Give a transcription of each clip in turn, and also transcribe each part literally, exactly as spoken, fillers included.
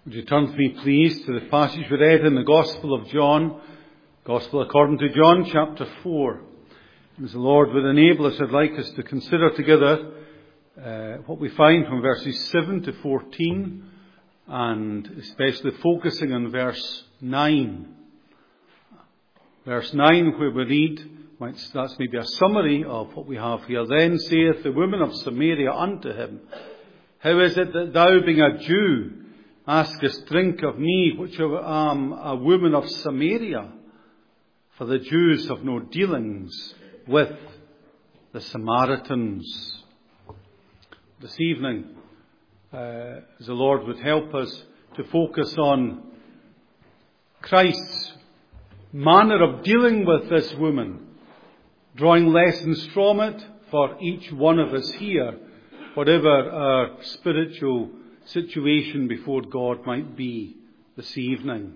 Would you turn with me, please, to the passage we read in the Gospel of John, Gospel according to John, chapter four. As the Lord would enable us, I'd like us to consider together uh, what we find from verses seven to fourteen, and especially focusing on verse nine. Verse nine, where we read, that's maybe a summary of what we have here. Then saith the woman of Samaria unto him, How is it that thou, being a Jew, askest drink of me, which am a woman of Samaria? For the Jews have no dealings with the Samaritans. This evening, uh, as the Lord would help us to focus on Christ's manner of dealing with this woman, drawing lessons from it for each one of us here, whatever our spiritual situation before God might be this evening.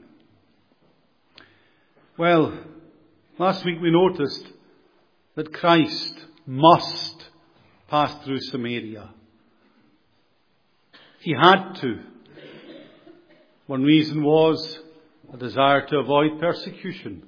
Well, last week we noticed that Christ must pass through Samaria. He had to. One reason was a desire to avoid persecution.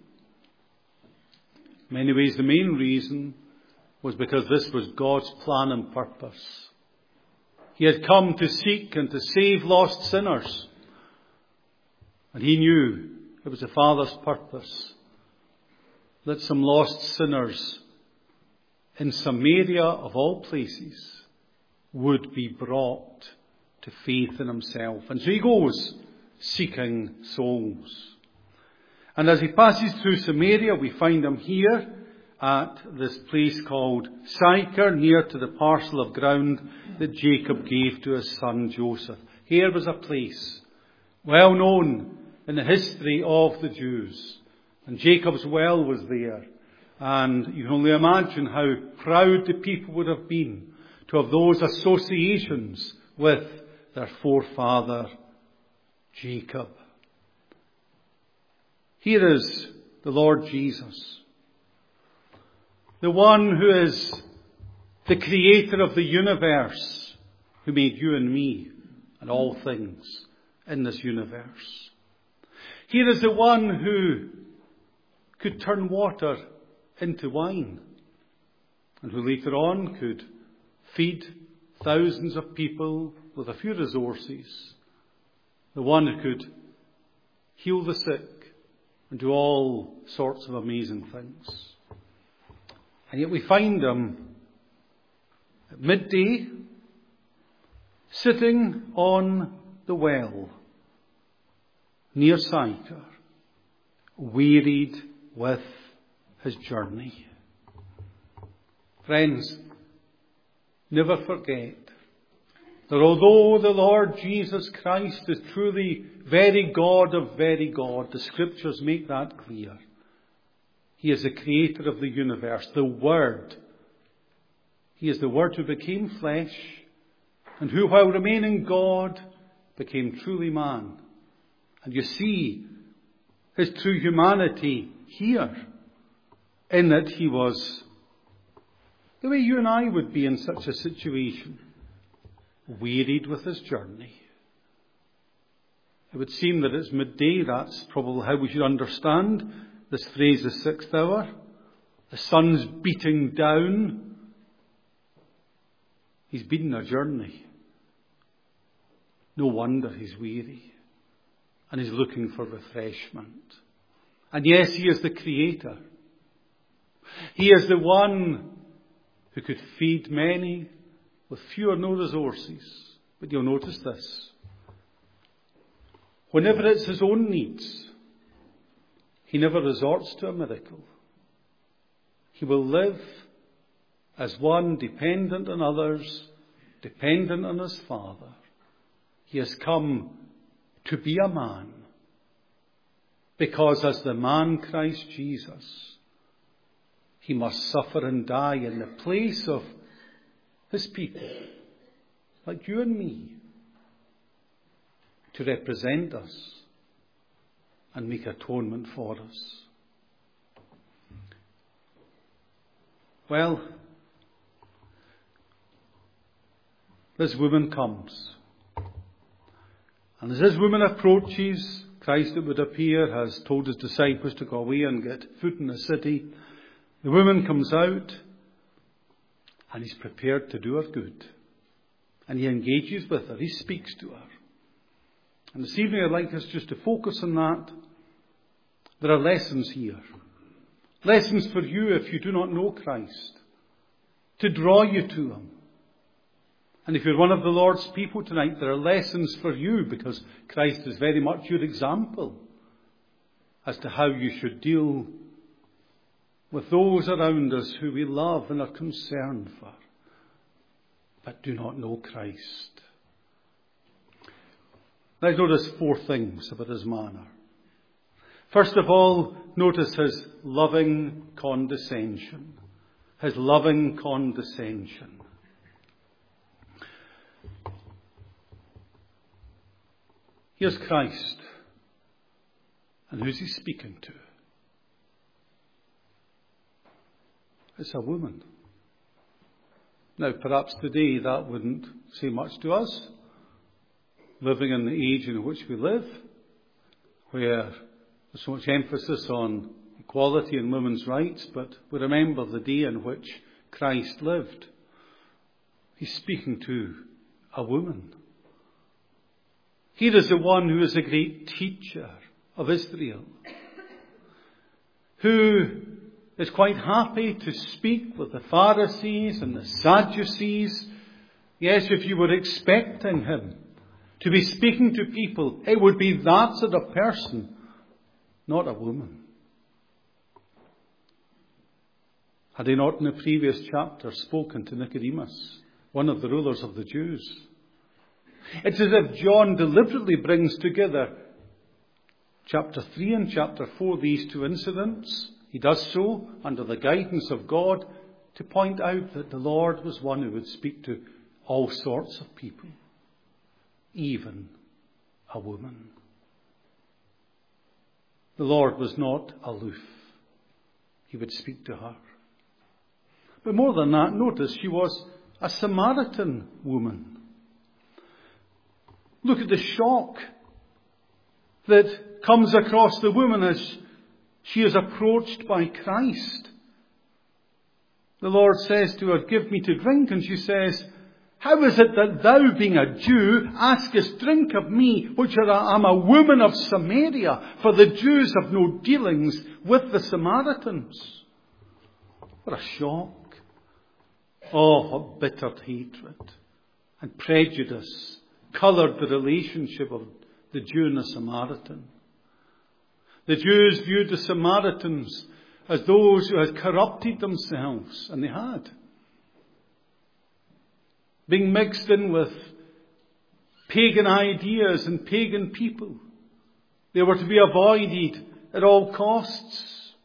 In many ways, the main reason was because this was God's plan and purpose. He had come to seek and to save lost sinners. And he knew it was the Father's purpose that some lost sinners in Samaria, of all places, would be brought to faith in himself. And so he goes seeking souls. And as he passes through Samaria, we find him here at this place called Sychar, near to the parcel of ground that Jacob gave to his son Joseph. Here was a place well known in the history of the Jews. And Jacob's well was there. And you can only imagine how proud the people would have been to have those associations with their forefather Jacob. Here is the Lord Jesus, the one who is the creator of the universe, who made you and me and all things in this universe. Here is the one who could turn water into wine, and who later on could feed thousands of people with a few resources. The one who could heal the sick and do all sorts of amazing things. And yet we find him at midday sitting on the well near Sychar, wearied with his journey. Friends, never forget that although the Lord Jesus Christ is truly very God of very God, the Scriptures make that clear. He is the creator of the universe, the Word. He is the Word who became flesh, and who, while remaining God, became truly man. And you see his true humanity here, in that he was the way you and I would be in such a situation, wearied with his journey. It would seem that it's midday. That's probably how we should understand this phrase, the sixth hour. The sun's beating down. He's been a journey. No wonder he's weary. And he's looking for refreshment. And yes, he is the creator. He is the one who could feed many with few or no resources. But you'll notice this. Whenever it's his own needs, he never resorts to a miracle. He will live as one dependent on others, dependent on his Father. He has come to be a man, because as the man Christ Jesus, he must suffer and die in the place of his people, like you and me, to represent us and make atonement for us. Well, this woman comes, And as this woman approaches, Christ, it would appear, has told his disciples to go away and get food in the city. The woman comes out, and he's prepared to do her good. And he engages with her. He speaks to her. And this evening I'd like us just to focus on that. There are lessons here. Lessons for you if you do not know Christ. To draw you to him. And if you're one of the Lord's people tonight, there are lessons for you because Christ is very much your example as to how you should deal with those around us who we love and are concerned for, but do not know Christ. Let's notice four things about his manner. First of all, notice his loving condescension. His loving condescension. Here's Christ. And who's he speaking to? It's a woman. Now, perhaps today that wouldn't say much to us, living in the age in which we live, where there's so much emphasis on equality and women's rights, but we remember the day in which Christ lived. He's speaking to a woman. Here is the one who is a great teacher of Israel, who is quite happy to speak with the Pharisees and the Sadducees. Yes, if you were expecting him to be speaking to people, it would be that sort of person, not a woman. Had he not in the previous chapter spoken to Nicodemus, one of the rulers of the Jews? It's as if John deliberately brings together chapter three and chapter four, these two incidents. He does so under the guidance of God to point out that the Lord was one who would speak to all sorts of people, even a woman. The Lord was not aloof. He would speak to her. But more than that, notice she was a Samaritan woman. Look at the shock that comes across the woman as she is approached by Christ. The Lord says to her, "Give me to drink." And she says, "How is it that thou, being a Jew, askest drink of me, which am a woman of Samaria? For the Jews have no dealings with the Samaritans." What a shock. Oh, what bitter hatred and prejudice coloured the relationship of the Jew and the Samaritan. The Jews viewed the Samaritans as those who had corrupted themselves, and they had. Being mixed in with pagan ideas and pagan people. They were to be avoided at all costs.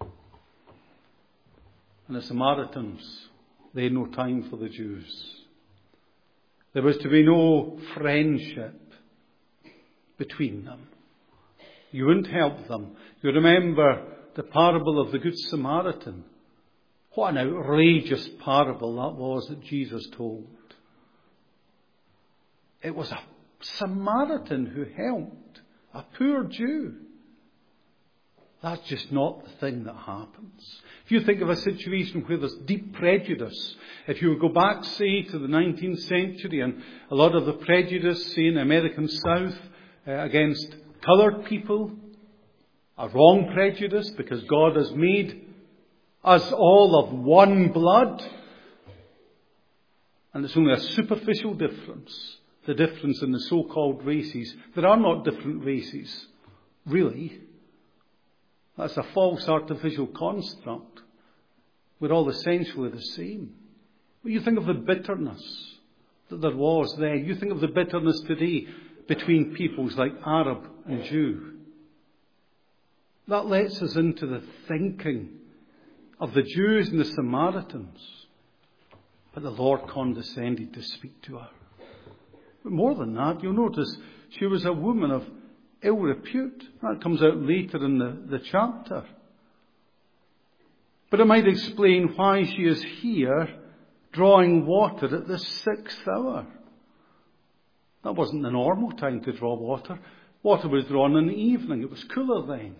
And the Samaritans, they had no time for the Jews. There was to be no friendship between them. You wouldn't help them. You remember the parable of the Good Samaritan. What an outrageous parable that was that Jesus told. It was a Samaritan who helped a poor Jew. That's just not the thing that happens. If you think of a situation where there's deep prejudice, if you go back, say, to the nineteenth century and a lot of the prejudice, say, in the American South uh, against coloured people, a wrong prejudice because God has made us all of one blood, and it's only a superficial difference, the difference in the so-called races. There are not different races, really. That's a false artificial construct. We're all essentially the same. But you think of the bitterness that there was then. You think of the bitterness today between peoples like Arab and Jew. That lets us into the thinking of the Jews and the Samaritans. But the Lord condescended to speak to her. But more than that, you'll notice she was a woman of ill repute. That comes out later in the, the chapter. But it might explain why she is here drawing water at the sixth hour. That wasn't the normal time to draw water. Water was drawn in the evening. It was cooler then.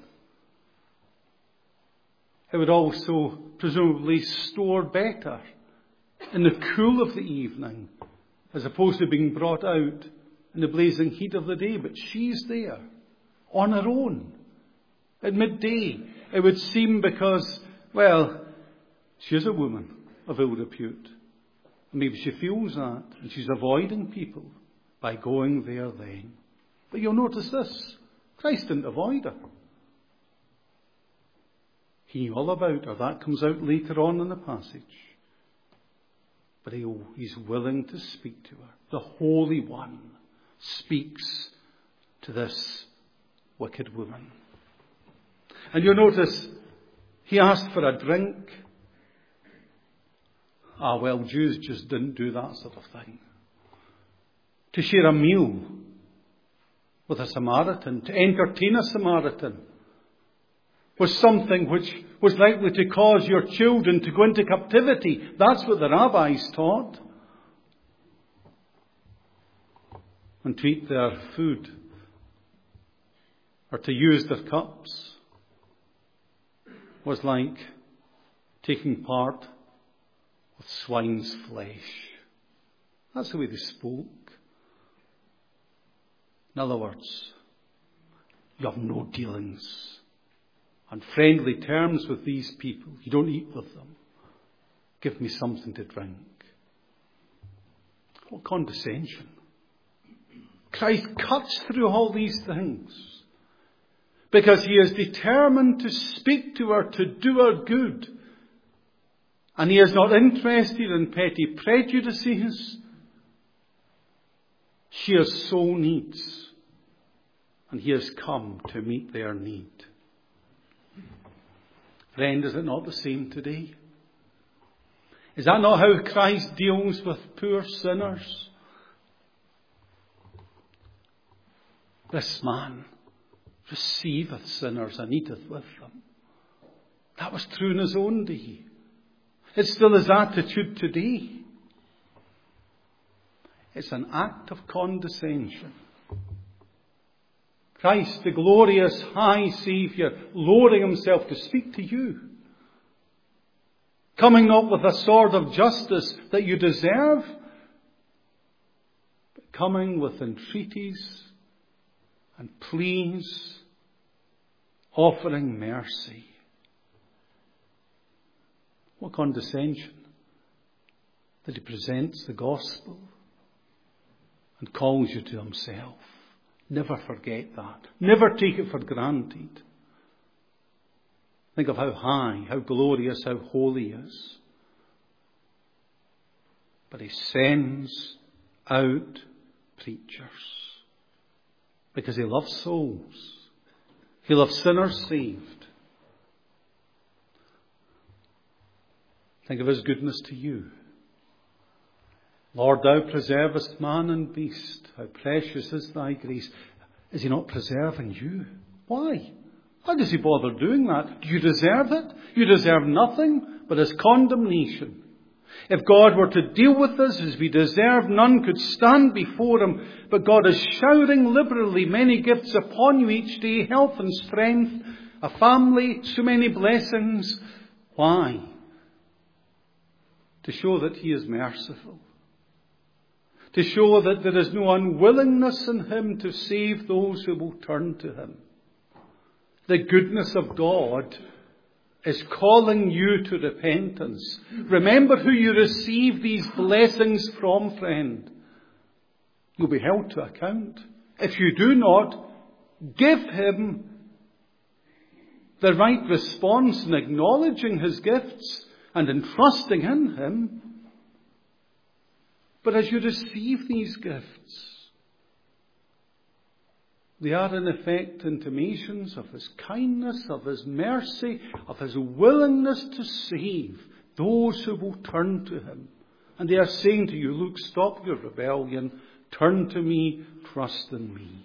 It would also presumably store better in the cool of the evening, as opposed to being brought out in the blazing heat of the day. But she's there, on her own, at midday. It would seem because, well, she is a woman of ill repute. Maybe she feels that, and she's avoiding people by going there then. But you'll notice this. Christ didn't avoid her. He knew all about her. That comes out later on in the passage. But he, he's willing to speak to her. The Holy One speaks to this wicked woman. And you'll notice, he asked for a drink. Ah, well, Jews just didn't do that sort of thing. To share a meal with a Samaritan, to entertain a Samaritan, was something which was likely to cause your children to go into captivity. That's what the rabbis taught. And to eat their food, or to use their cups, was like taking part with swine's flesh. That's the way they spoke. In other words, you have no dealings on friendly terms with these people. You don't eat with them. Give me something to drink. What condescension. Christ cuts through all these things because he is determined to speak to her, to do her good. And he is not interested in petty prejudices. She has soul needs, and he has come to meet their need. Friend, is it not the same today? Is that not how Christ deals with poor sinners? This man receiveth sinners and eateth with them. That was true in his own day. It's still his attitude today. It's an act of condescension. Christ, the glorious high Saviour, lowering himself to speak to you. Coming not with a sword of justice that you deserve, but coming with entreaties and pleas, offering mercy. What condescension that he presents the gospel and calls you to himself. Never forget that. Never take it for granted. Think of how high, how glorious, how holy he is. But he sends out preachers because he loves souls. He loves sinners saved. Think of his goodness to you. Lord, thou preservest man and beast. How precious is thy grace. Is he not preserving you? Why? Why does he bother doing that? Do you deserve it? You deserve nothing but his condemnation. If God were to deal with us as we deserve, none could stand before him. But God is showering liberally many gifts upon you each day, health and strength, a family, so many blessings. Why? To show that he is merciful. To show that there is no unwillingness in him to save those who will turn to him. The goodness of God is calling you to repentance. Remember who you receive these blessings from, friend. You'll be held to account. If you do not, give him the right response in acknowledging his gifts and in trusting in him. But as you receive these gifts, they are in effect intimations of his kindness, of his mercy, of his willingness to save those who will turn to him. And they are saying to you, look, stop your rebellion, turn to me, trust in me.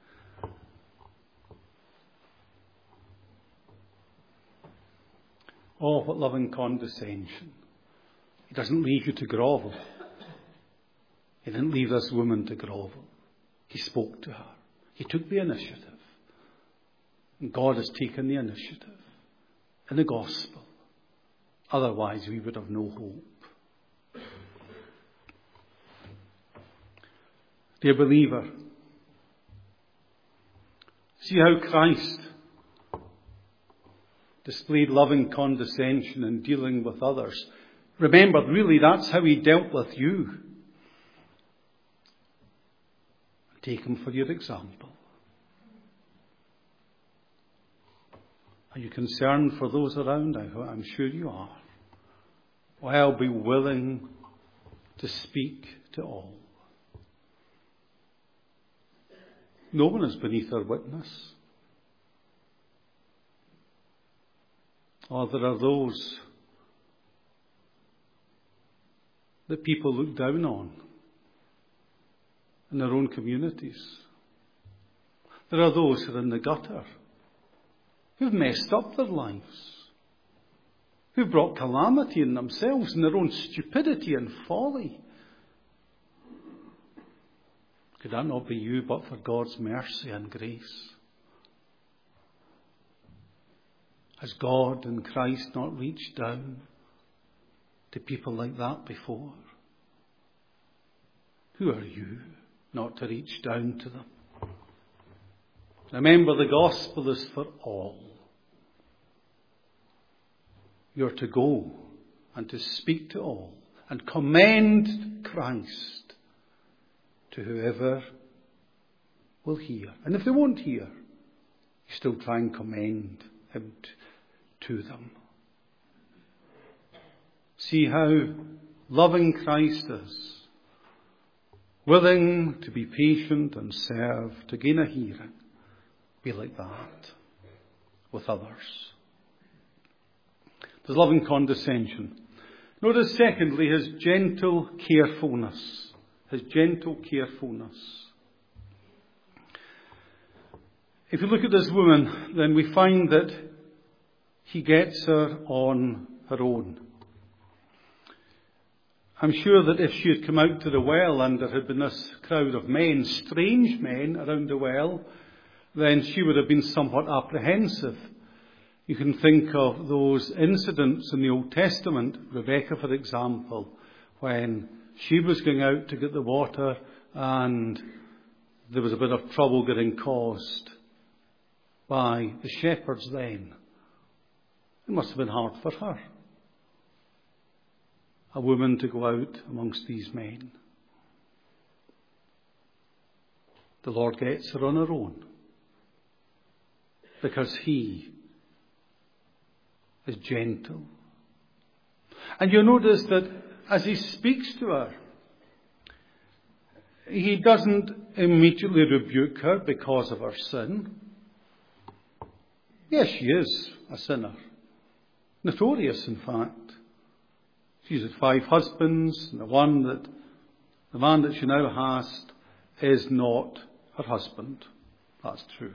Oh, what loving condescension. He doesn't leave you to grovel. He didn't leave this woman to grovel. He spoke to her. He took the initiative. And God has taken the initiative in the gospel. Otherwise, we would have no hope. Dear believer, see how Christ displayed loving condescension in dealing with others. Remember, really, that's how he dealt with you. Take him for your example. Are you concerned for those around? I'm sure you are. Well, be willing to speak to all. No one is beneath our witness. Or there are those that people look down on in their own communities. There are those who are in the gutter, who've messed up their lives, who've brought calamity in themselves in their own stupidity and folly. Could that not be you, but for God's mercy and grace? Has God in Christ not reached down to people like that before? Who are you not to reach down to them? Remember, the gospel is for all. You're to go and to speak to all and commend Christ to whoever will hear. And if they won't hear, you still try and commend him to them. See how loving Christ is, willing to be patient and serve, to gain a hearing. Be like that with others. There's loving condescension. Notice, secondly, his gentle carefulness. His gentle carefulness. If you look at this woman, then we find that he gets her on her own. I'm sure that if she had come out to the well and there had been this crowd of men, strange men around the well, then she would have been somewhat apprehensive. You can think of those incidents in the Old Testament, Rebecca, for example, when she was going out to get the water and there was a bit of trouble getting caused by the shepherds then. It must have been hard for her, a woman to go out amongst these men. The Lord gets her on her own because he is gentle. And you'll notice that as he speaks to her, he doesn't immediately rebuke her because of her sin. Yes, she is a sinner. Notorious, in fact. She's had five husbands, and the one that, the man that she now has is not her husband. That's true.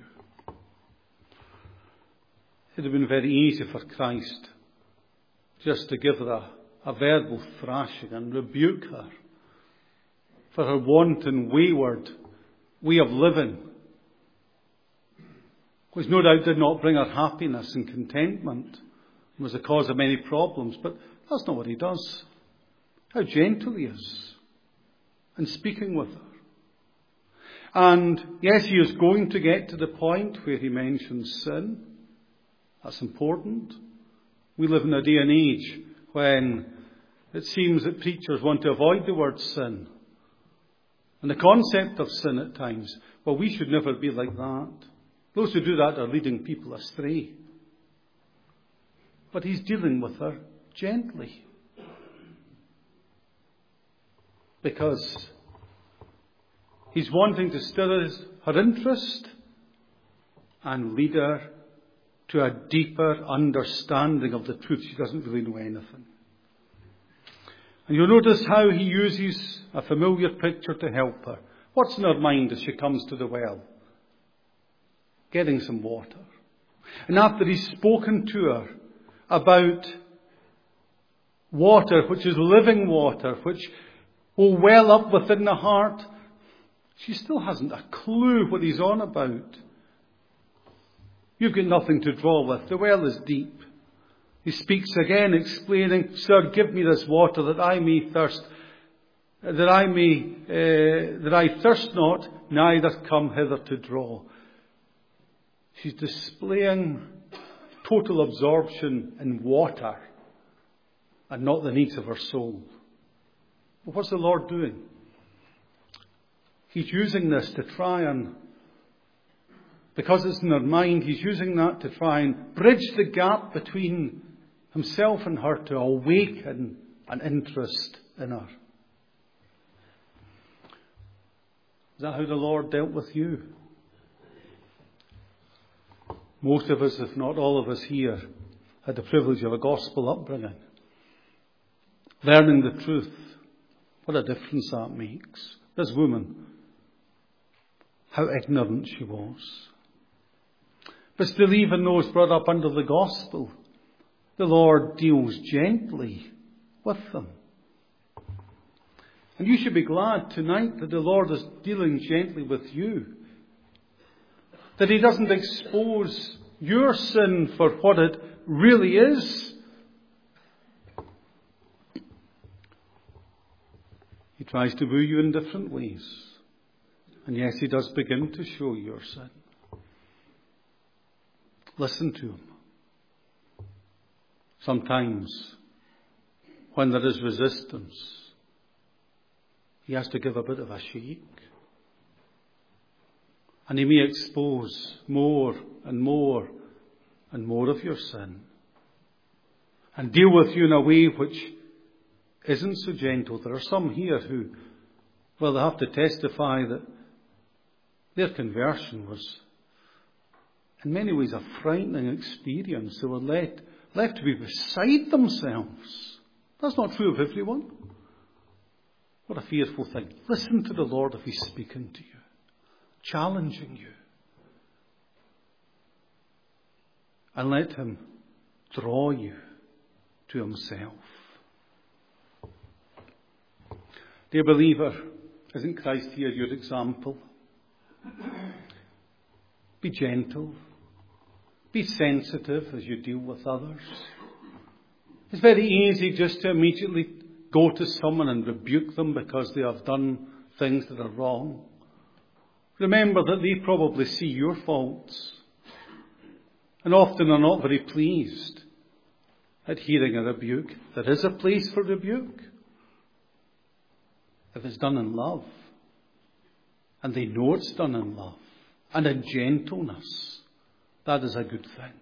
It would have been very easy for Christ just to give her a, a verbal thrashing and rebuke her for her wanton, wayward way of living, which no doubt did not bring her happiness and contentment, and was the cause of many problems. But that's not what he does. How gentle he is in speaking with her. And yes, he is going to get to the point where he mentions sin. That's important. We live in a day and age when it seems that preachers want to avoid the word sin and the concept of sin at times. Well, we should never be like that. Those who do that are leading people astray. But he's dealing with her gently, because he's wanting to stir her interest and lead her to a deeper understanding of the truth. She doesn't really know anything. And you'll notice how he uses a familiar picture to help her. What's in her mind as she comes to the well? Getting some water. And after he's spoken to her about water, which is living water, which will well up within the heart, She still hasn't a clue what he's on about. You've got nothing to draw with. The well is deep. He speaks again, explaining, Sir, give me this water that I may thirst, that I may, uh, that I thirst not, neither come hither to draw. She's displaying total absorption in water and not the needs of her soul. But what's the Lord doing? He's using this to try and, because it's in her mind, he's using that to try and bridge the gap between himself and her, to awaken an interest in her. Is that how the Lord dealt with you? Most of us, if not all of us here, had the privilege of a gospel upbringing. Learning the truth. What a difference that makes. This woman, how ignorant she was. But still, even those brought up under the gospel, the Lord deals gently with them. And you should be glad tonight that the Lord is dealing gently with you. That he doesn't expose your sin for what it really is. He tries to woo you in different ways. And yes, he does begin to show your sin. Listen to him. Sometimes, when there is resistance, he has to give a bit of a shake. And he may expose more and more and more of your sin. And deal with you in a way which isn't so gentle. There are some here who, well, they have to testify that their conversion was in many ways a frightening experience. They were left, left to be beside themselves. That's not true of everyone. What a fearful thing. Listen to the Lord if he's speaking to you, challenging you. And let him draw you to himself. Dear believer, isn't Christ here your example? Be gentle. Be sensitive as you deal with others. It's very easy just to immediately go to someone and rebuke them because they have done things that are wrong. Remember that they probably see your faults and often are not very pleased at hearing a rebuke. There is a place for rebuke if it's done in love. And they know it's done in love and in gentleness. That is a good thing.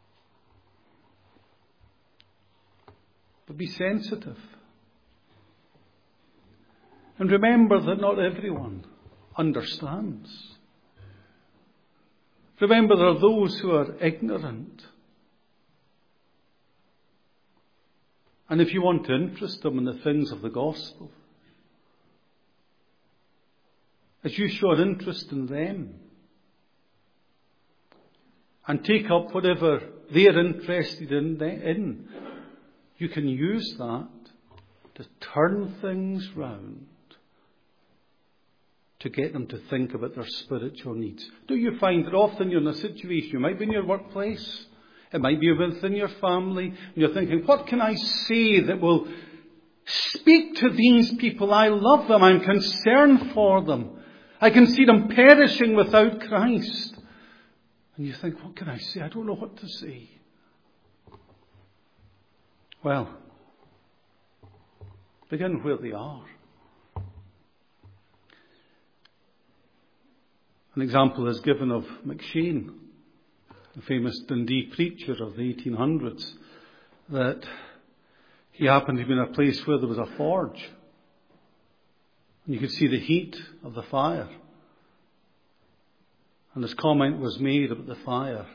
But be sensitive. And remember that not everyone understands. Remember there are those who are ignorant. And if you want to interest them in the things of the gospel, as you show an interest in them, and take up whatever they're interested in, in, you can use that to turn things round, to get them to think about their spiritual needs. Do you find that often you're in a situation, you might be in your workplace, it might be within your family, and you're thinking, what can I say that will speak to these people? I love them, I'm concerned for them. I can see them perishing without Christ. And you think, what can I say? I don't know what to say. Well, begin where they are. An example is given of McShane, the famous Dundee preacher of the eighteen hundreds, that he happened to be in a place where there was a forge. And you could see the heat of the fire. And this comment was made about the fire.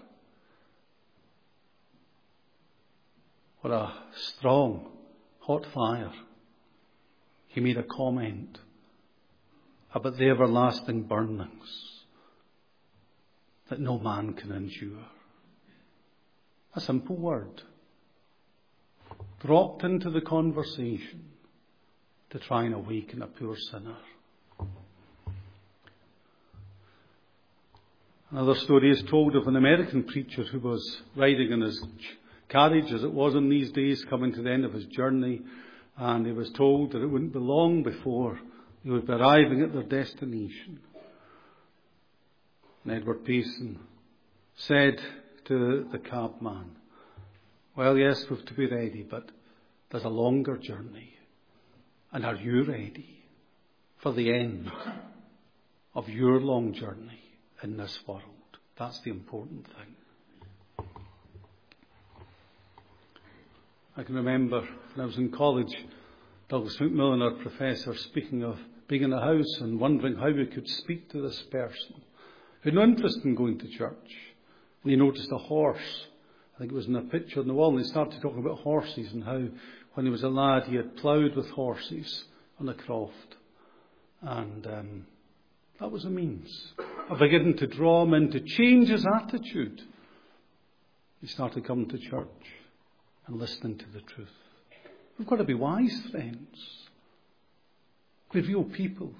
What a strong, hot fire. He made a comment about the everlasting burnings that no man can endure. A simple word, dropped into the conversation to try and awaken a poor sinner. Another story is told of an American preacher who was riding in his carriage, as it was in these days, coming to the end of his journey, and he was told that it wouldn't be long before he would be arriving at their destination. And Edward Payson said to the cabman, "Well, yes, we've to be ready, but there's a longer journey. And are you ready for the end of your long journey in this world?" That's the important thing. I can remember when I was in college, Douglas McMillan, our professor, speaking of being in a house and wondering how we could speak to this person who had no interest in going to church. And he noticed a horse. I think it was in a picture on the wall, and he started talking about horses and how when he was a lad he had ploughed with horses on a croft. And um, that was a means of beginning to draw him in, to change his attitude. He started coming to church and listening to the truth. We've got to be wise, friends. We're real people.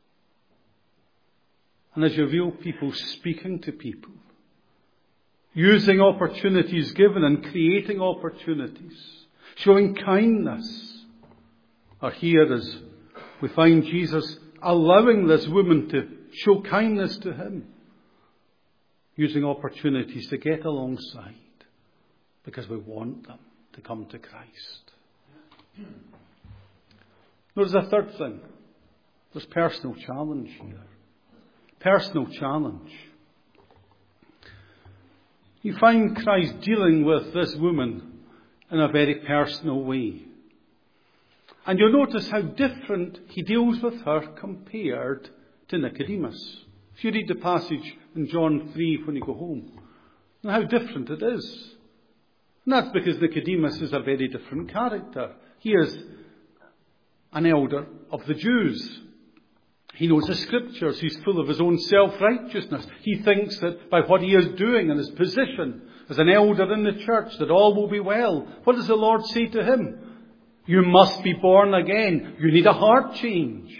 And as you're real people, speaking to people, using opportunities given and creating opportunities, showing kindness, are here as we find Jesus allowing this woman to show kindness to him, using opportunities to get alongside because we want them to come to Christ. There's a third thing. There's personal challenge here. Personal challenge. You find Christ dealing with this woman in a very personal way. And you'll notice how different he deals with her compared to Nicodemus. If you read the passage in John three when you go home, and how different it is. And that's because Nicodemus is a very different character. He is an elder of the Jews. He knows the scriptures. He's full of his own self-righteousness. He thinks that by what he is doing and his position as an elder in the church, that all will be well. What does the Lord say to him? You must be born again. You need a heart change.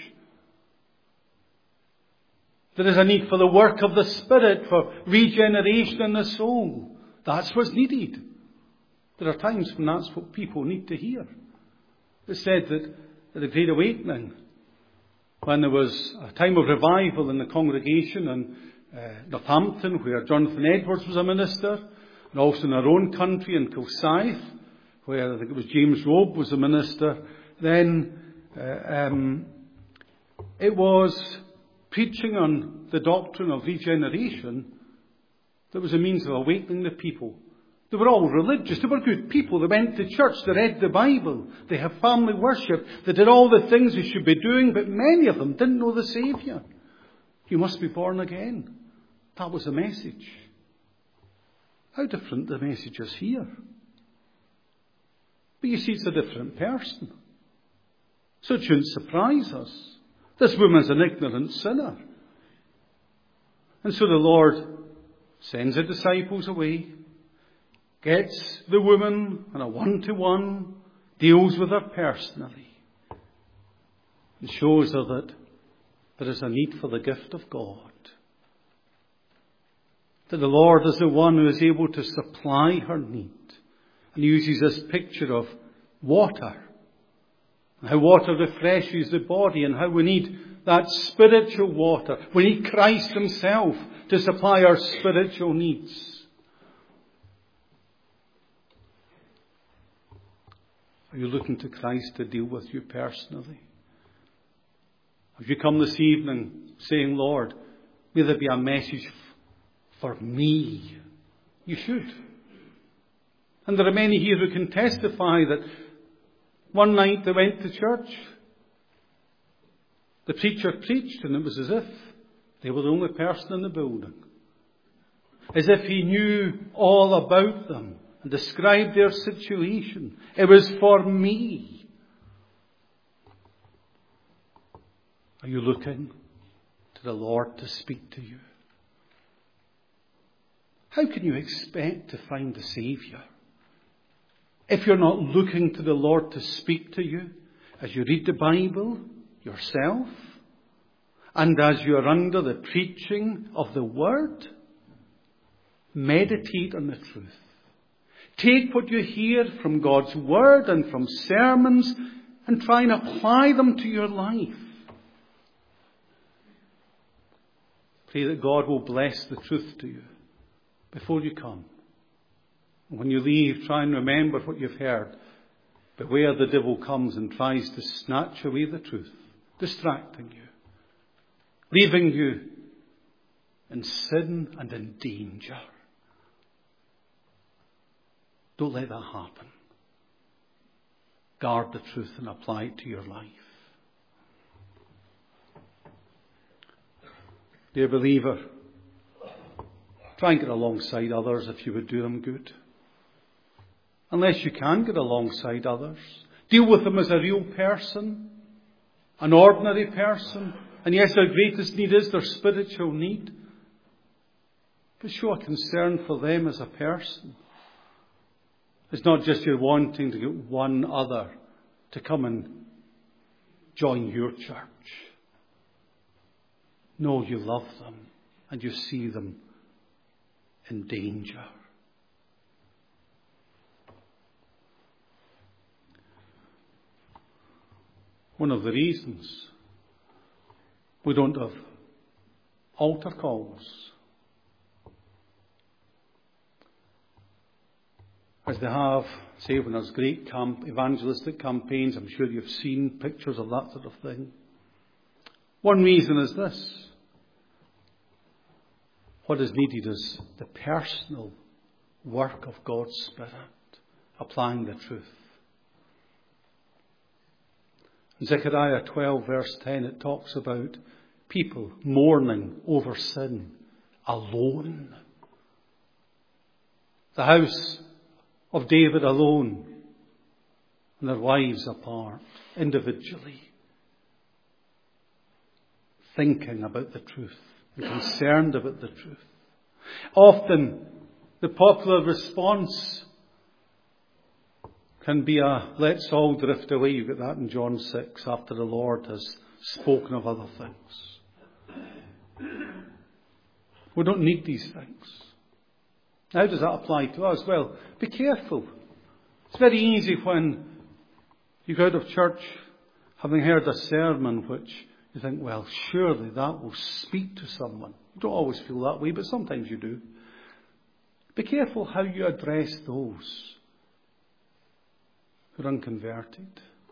There is a need for the work of the Spirit, for regeneration in the soul. That's what's needed. There are times when that's what people need to hear. It's said that at the Great Awakening, when there was a time of revival in the congregation in uh, Northampton, where Jonathan Edwards was a minister, and also in our own country in Kilsyth, where I think it was James Robe was a minister, then uh, um, it was preaching on the doctrine of regeneration that was a means of awakening the people. They were all religious. They were good people. They went to church. They read the Bible. They have family worship. They did all the things they should be doing, but many of them didn't know the Saviour. You must be born again. That was the message. How different the message is here. But you see, it's a different person. So it shouldn't surprise us. This woman's an ignorant sinner. And so the Lord sends the disciples away, gets the woman on a one-to-one, deals with her personally, and shows her that there is a need for the gift of God. That the Lord is the one who is able to supply her need. And uses this picture of water. And how water refreshes the body, and how we need that spiritual water. We need Christ himself to supply our spiritual needs. Are you looking to Christ to deal with you personally? Have you come this evening saying, Lord, may there be a message for me? You should. And there are many here who can testify that one night they went to church. The preacher preached, and it was as if they were the only person in the building. As if he knew all about them and described their situation. It was for me. Are you looking to the Lord to speak to you? How can you expect to find the Saviour if you're not looking to the Lord to speak to you as you read the Bible yourself, and as you're under the preaching of the Word? meditate on the truth. Take what you hear from God's Word and from sermons and try and apply them to your life. Pray that God will bless the truth to you before you come. When you leave, try and remember what you've heard. Beware the devil comes and tries to snatch away the truth, distracting you, leaving you in sin and in danger. Don't let that happen. Guard the truth and apply it to your life. Dear believer, try and get alongside others if you would do them good. Unless you can get alongside others, deal with them as a real person, an ordinary person. And yes, their greatest need is their spiritual need. But show a concern for them as a person. It's not just you're wanting to get one other to come and join your church. No, you love them and you see them in danger. One of the reasons we don't have altar calls as they have, say, when there's great camp, evangelistic campaigns. I'm sure you've seen pictures of that sort of thing. One reason is this. What is needed is the personal work of God's Spirit, applying the truth. In Zechariah twelve verse ten it talks about people mourning over sin alone. The house of David alone and their wives apart, individually, thinking about the truth and concerned about the truth. Often the popular response can be a let's all drift away. You get that in John six after the Lord has spoken of other things. We don't need these things. How does that apply to us? Well, be careful. It's very easy when you go out of church having heard a sermon which you think, well, surely that will speak to someone. You don't always feel that way, but sometimes you do. Be careful how you address those who are unconverted.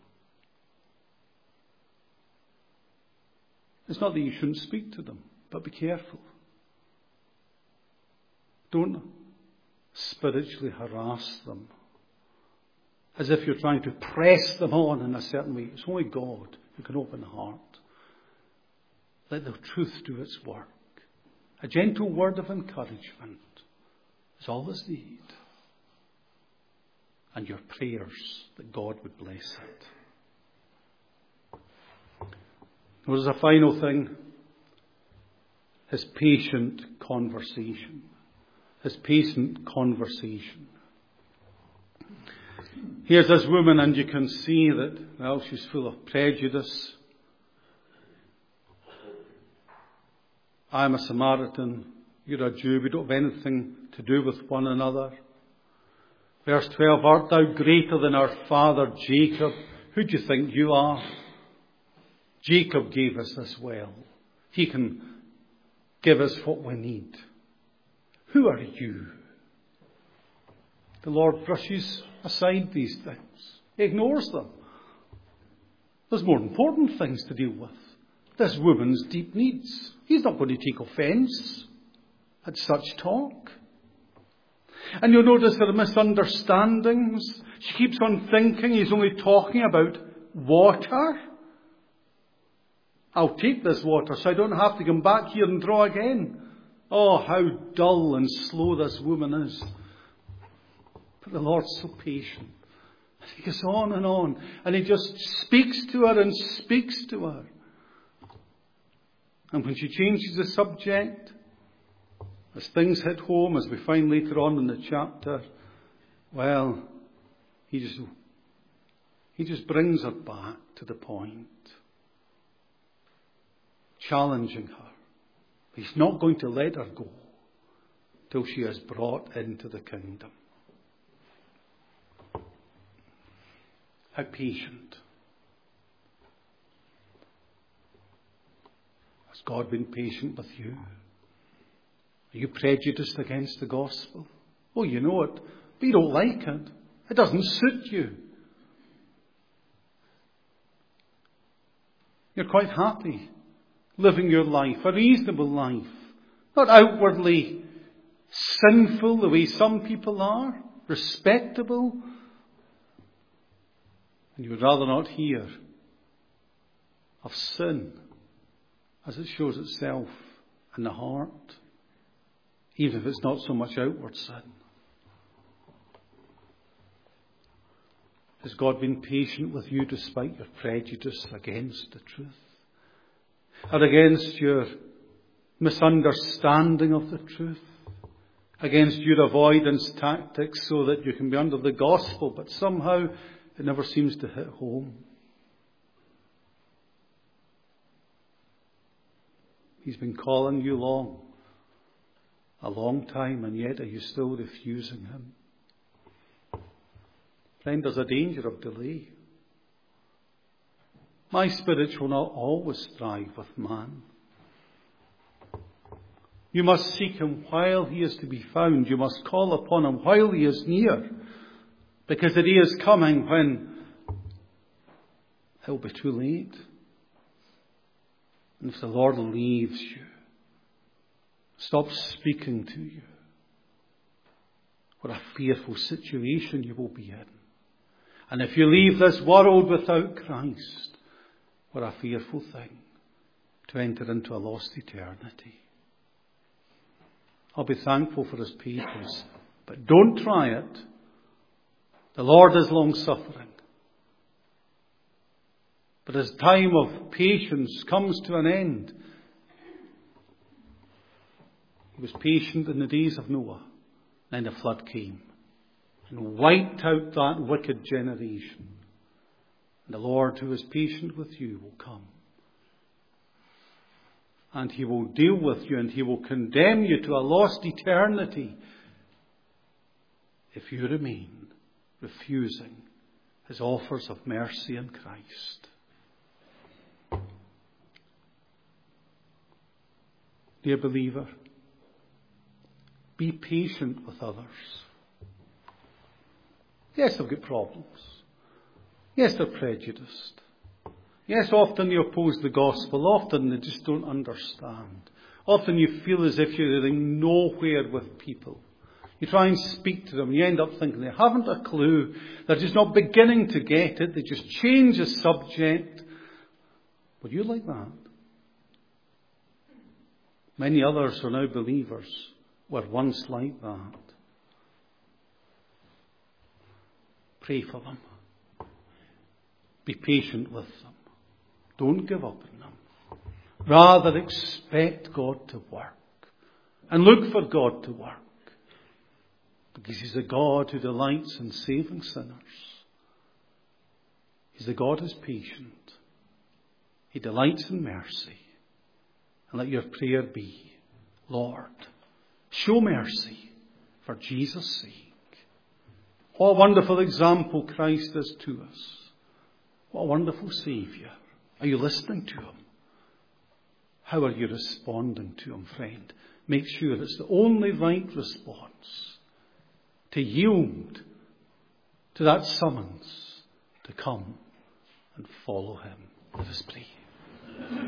It's not that you shouldn't speak to them, but be careful. Don't spiritually harass them as if you're trying to press them on in a certain way. It's only God who can open the heart. Let the truth do its work. A gentle word of encouragement is all that's needed. And your prayers that God would bless it. There's a final thing. His patient conversation. His patient conversation. Here's this woman, and you can see that, well, she's full of prejudice. I'm a Samaritan. You're a Jew. We don't have anything to do with one another. Verse twelve, art thou greater than our father Jacob? Who do you think you are? Jacob gave us this well. He can give us what we need. Who are you? The Lord brushes aside these things. He ignores them. There's more important things to deal with. This woman's deep needs. He's not going to take offence at such talk. And you'll notice there are misunderstandings. She keeps on thinking he's only talking about water. I'll take this water so I don't have to come back here and draw again. Oh, how dull and slow this woman is. But the Lord's so patient. He goes on and on. And he just speaks to her and speaks to her. And when she changes the subject, as things hit home, as we find later on in the chapter, well, he just, he just brings her back to the point. Challenging her. He's not going to let her go till she is brought into the kingdom. How patient. Has God been patient with you? Are you prejudiced against the gospel? Oh, you know it, but you don't like it. It doesn't suit you. You're quite happy living your life, a reasonable life, not outwardly sinful the way some people are, respectable. And you would rather not hear of sin as it shows itself in the heart, even if it's not so much outward sin. Has God been patient with you despite your prejudice against the truth? Or against your misunderstanding of the truth? Against your avoidance tactics so that you can be under the gospel, but somehow it never seems to hit home? He's been calling you long, a long time, and yet are you still refusing him? Friend, there's a danger of delay. My spirit shall not always strive with man. You must seek him while he is to be found. You must call upon him while he is near. Because the day is coming when it will be too late. And if the Lord leaves you, stops speaking to you, what a fearful situation you will be in. And if you leave this world without Christ, what a fearful thing to enter into a lost eternity. I'll be thankful for his patience, but don't try it. The Lord is long-suffering. But as time of patience comes to an end, he was patient in the days of Noah. Then the flood came and wiped out that wicked generation. And the Lord, who is patient with you, will come. And he will deal with you, and he will condemn you to a lost eternity if you remain refusing his offers of mercy in Christ. Dear believer, be patient with others. Yes, they've got problems. Yes, they're prejudiced. Yes, often they oppose the gospel. Often they just don't understand. Often you feel as if you're getting nowhere with people. You try and speak to them, and you end up thinking they haven't a clue. They're just not beginning to get it. They just change the subject. Would you like that? Many others are now believers, were once like that. Pray for them. Be patient with them. Don't give up on them. Rather expect God to work. And look for God to work. Because he's a God who delights in saving sinners. He's a God who's patient. He delights in mercy. And let your prayer be, Lord, show mercy for Jesus' sake. What a wonderful example Christ is to us. What a wonderful Saviour. Are you listening to him? How are you responding to him, friend? Make sure it's the only right response. To yield to that summons to come and follow him. Let us pray.